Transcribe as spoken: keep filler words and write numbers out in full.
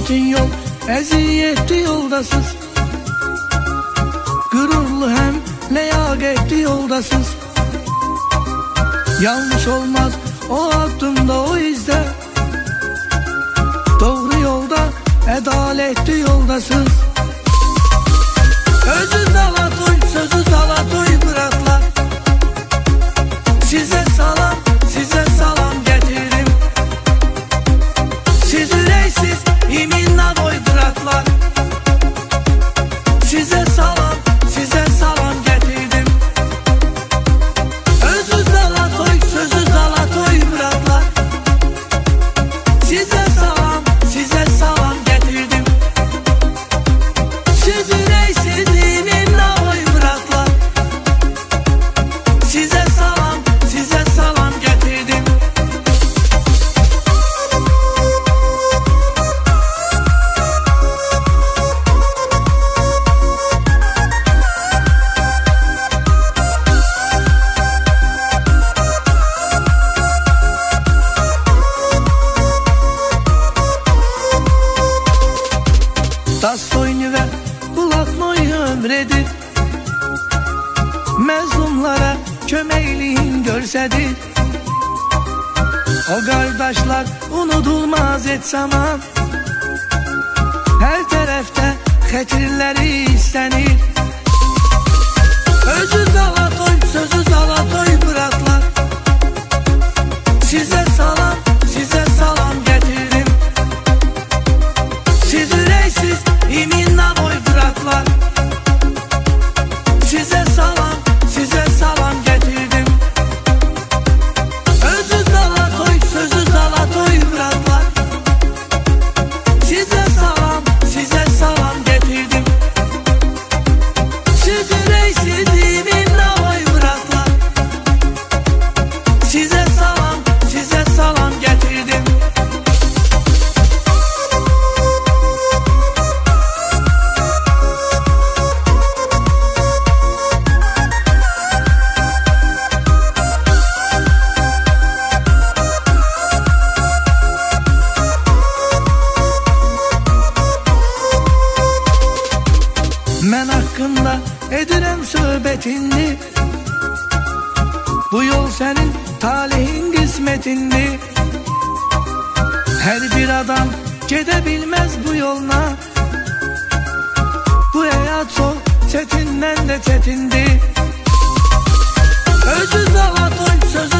çetin yol, eziyetli yoldasız. Gururlu hem leyaketli yoldasız. Yanlış olmaz o adımda, o izde. Doğru yolda, adaletli yoldasız. Özü Zalatoy, sözü Zalatoy bıraklar. Size salam, size salam getirdim. Siz üreysiz iminla boy bıraklar. Size salam, size salam getirdim. Özü Zalatoy, sözü Zalatoy bıraklar. Size salam, size salam getirdim. Siz üreysiz iminla boy bıraklar. Size salam, size salam getirdim. Dastoynu ve Bulatnoy ömredir. Mezlumlara kömekliğin görsedir. O kardeşler unutulmaz et zaman. Her tarafta xetirleri istenir. Özü Zalatoy, sözü Zalatoy bıraklar. Size salam, size salam getirdim. Siz üreysiz iminla boy bıraklar. Size salam, size salam getirdim. Özü Zalatoy, sözü Zalatoy bıraklar. Size salam, size salam getirdim. Siz üreysiz iminla boy bıraklar. Size salam, size salam getirdim. Men hakkında edirem söhbetindi. Bu yol senin talihin kısmetindi. Her bir adam gidebilmez bu yoluna. Bu hayat çok çetinden de çetindi. Özü Zalatoy, sözü